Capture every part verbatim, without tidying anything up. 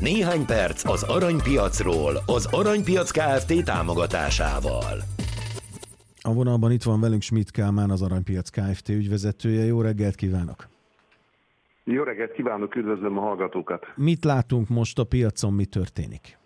Néhány perc az aranypiacról, az Aranypiac Kft. Támogatásával. A vonalban itt van velünk Schmidt Kálmán, az Aranypiac Kft. Ügyvezetője. Jó reggelt kívánok! Jó reggelt kívánok, üdvözlöm a hallgatókat! Mit látunk most a piacon, mi történik?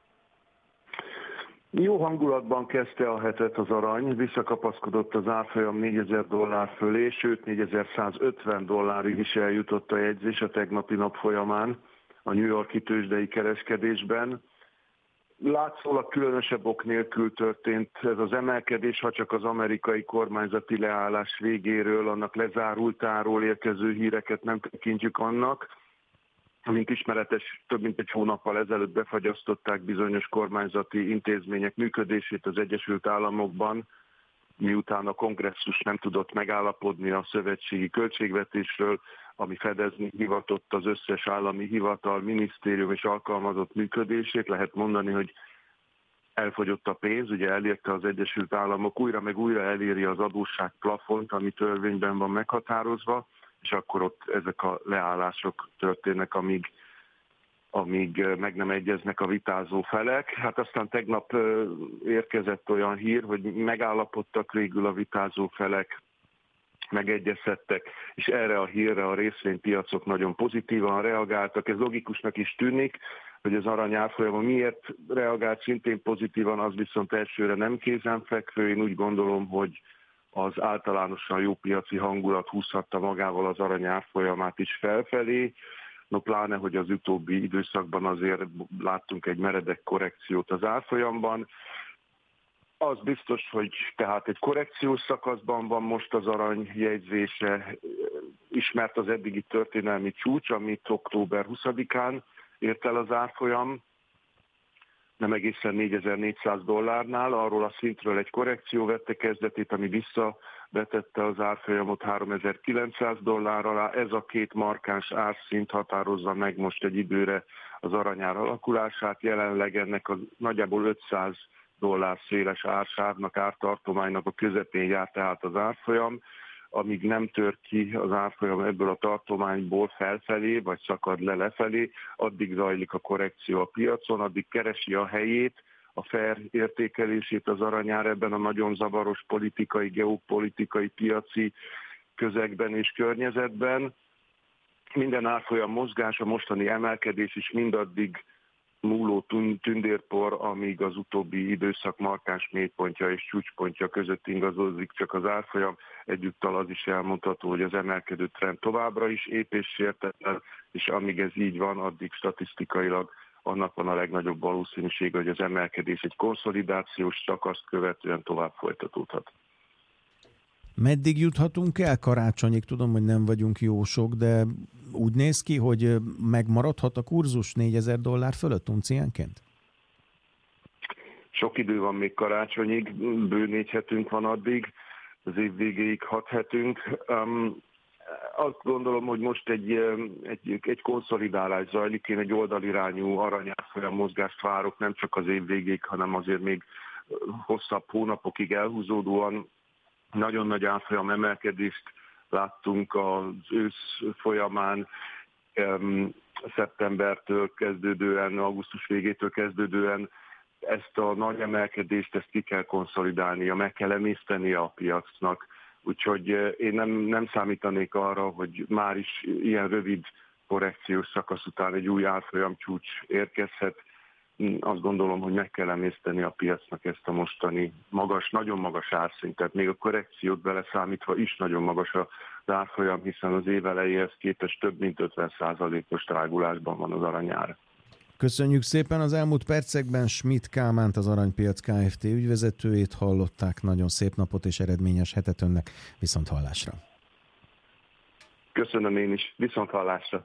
Jó hangulatban kezdte a hetet az arany, visszakapaszkodott az árfolyam négyezer dollár fölé, sőt négyezer-százötven dollárig is eljutott a jegyzés a tegnapi nap folyamán a New York-i tőzsdei kereskedésben. Látszólag különösebb ok nélkül történt ez az emelkedés, ha csak az amerikai kormányzati leállás végéről, annak lezárultáról érkező híreket nem tekintjük annak. Mint ismeretes, több mint egy hónappal ezelőtt befagyasztották bizonyos kormányzati intézmények működését az Egyesült Államokban, miután a kongresszus nem tudott megállapodni a szövetségi költségvetésről, ami fedezni hivatott az összes állami hivatal, minisztérium és alkalmazott működését. Lehet mondani, hogy elfogyott a pénz, ugye elérte az Egyesült Államok, újra meg újra eléri az adósság plafont, ami törvényben van meghatározva, és akkor ott ezek a leállások történnek, amíg, amíg meg nem egyeznek a vitázó felek. Hát aztán tegnap érkezett olyan hír, hogy megállapodtak végül a vitázó felek, megegyezhettek, és erre a hírre a részvénypiacok nagyon pozitívan reagáltak. Ez logikusnak is tűnik, hogy az arany árfolyama miért reagált szintén pozitívan, az viszont elsőre nem kézenfekvő. Én úgy gondolom, hogy az általánosan jó piaci hangulat húzhatta magával az arany árfolyamát is felfelé. No pláne, hogy az utóbbi időszakban azért láttunk egy meredek korrekciót az árfolyamban. Az biztos, hogy tehát egy korrekciós szakaszban van most az arany jegyzése, ismert az eddigi történelmi csúcs, amit október huszadikán ért el az árfolyam, nem egészen négyezer-négyszáz dollárnál, arról a szintről egy korrekció vette kezdetét, ami visszavetette az árfolyamot háromezer-kilencszáz dollár alá. Ez a két markáns árszint határozza meg most egy időre az aranyár alakulását. Jelenleg ennek a nagyjából ötszáz dollár széles ársávnak, ártartománynak a közepén jár tehát az árfolyam. Amíg nem tör ki az árfolyam ebből a tartományból felfelé, vagy szakad le lefelé, addig zajlik a korrekció a piacon, addig keresi a helyét, a fair értékelését az aranyár ebben a nagyon zavaros politikai, geopolitikai, piaci közegben és környezetben. Minden árfolyam mozgás, a mostani emelkedés is mindaddig múló tündérpor, amíg az utóbbi időszak markáns mélypontja és csúcspontja között ingadozik csak az árfolyam. Egyúttal az is elmondható, hogy az emelkedő trend továbbra is épp és sértetlen, és amíg ez így van, addig statisztikailag annak van a legnagyobb valószínűsége, hogy az emelkedés egy konszolidációs szakaszt követően tovább folytatódhat. Meddig juthatunk el karácsonyig? Tudom, hogy nem vagyunk jósok, de úgy néz ki, hogy megmaradhat a kurzus négyezer dollár fölött unciánként? Sok idő van még karácsonyig, bő négy hetünk van addig, az év végéig hat hetünk. Um, azt gondolom, hogy most egy, egy, egy konszolidálás zajlik, én egy oldalirányú aranyárfolyam mozgást várok, nem csak az év végéig, hanem azért még hosszabb hónapokig elhúzódóan. Nagyon nagy árfolyam emelkedést láttunk az ősz folyamán, szeptembertől kezdődően, augusztus végétől kezdődően. Ezt a nagy emelkedést, ezt ki kell konszolidálnia, meg kell emészteni a piacnak. Úgyhogy én nem, nem számítanék arra, hogy már is ilyen rövid korrekciós szakasz után egy új árfolyam csúcs érkezhet. Azt gondolom, hogy meg kell emészteni a piacnak ezt a mostani magas, nagyon magas árszintet. Még a korrekciót beleszámítva is nagyon magas az árfolyam, hiszen az év elejéhez képest több mint ötven százalékos drágulásban van az aranyár. Köszönjük szépen! Az elmúlt percekben Schmidt Kálmánt, az Aranypiac Kft. Ügyvezetőjét hallották. Nagyon szép napot és eredményes hetet önnek. Viszont hallásra! Köszönöm én is. Viszont hallásra!